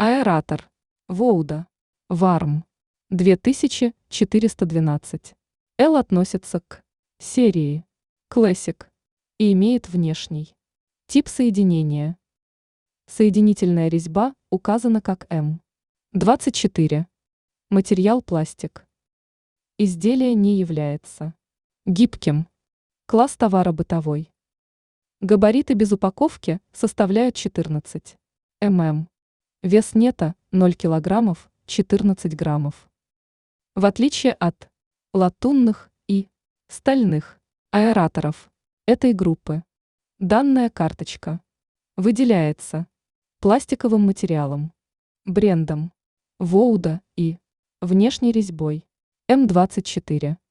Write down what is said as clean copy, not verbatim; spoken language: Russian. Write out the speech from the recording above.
Аэратор. Воуда. Варм. 2412. L относится к серии Classic и имеет внешний тип соединения. Соединительная резьба указана как М24. Материал пластик. Изделие не является гибким. Класс товара бытовой. Габариты без упаковки составляют 14 мм. Вес нета 0 кг 14 граммов. В отличие от латунных и стальных аэраторов этой группы, данная карточка выделяется пластиковым материалом, брендом Воуда и внешней резьбой М24.